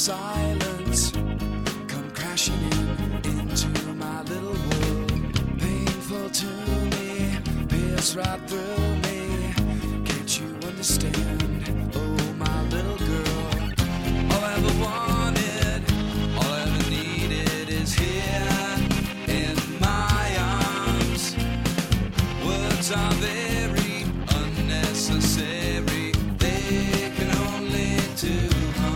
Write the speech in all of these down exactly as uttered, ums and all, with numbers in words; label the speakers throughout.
Speaker 1: silence come crashing in into my little world. Painful to me, pierce right through me. Can't you understand? Oh, my little girl. All I ever wanted, all I ever needed is here in my arms. Words are very unnecessary. They can only do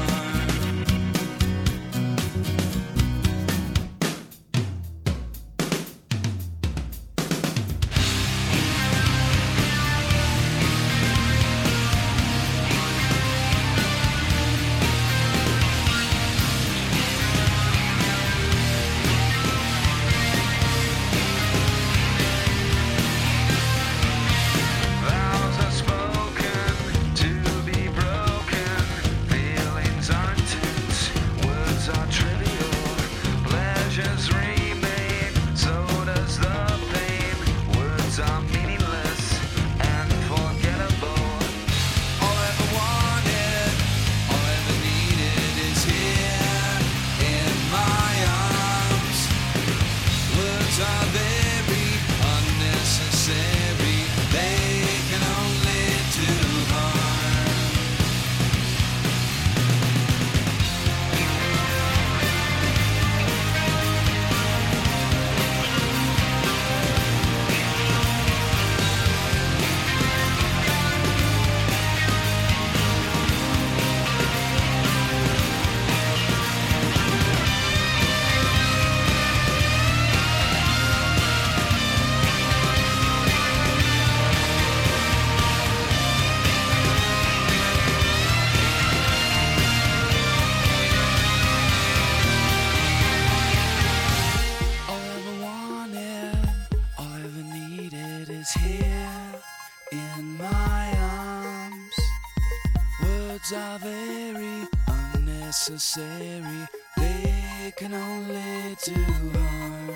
Speaker 1: here in my arms. Words are very unnecessary. They can only do harm.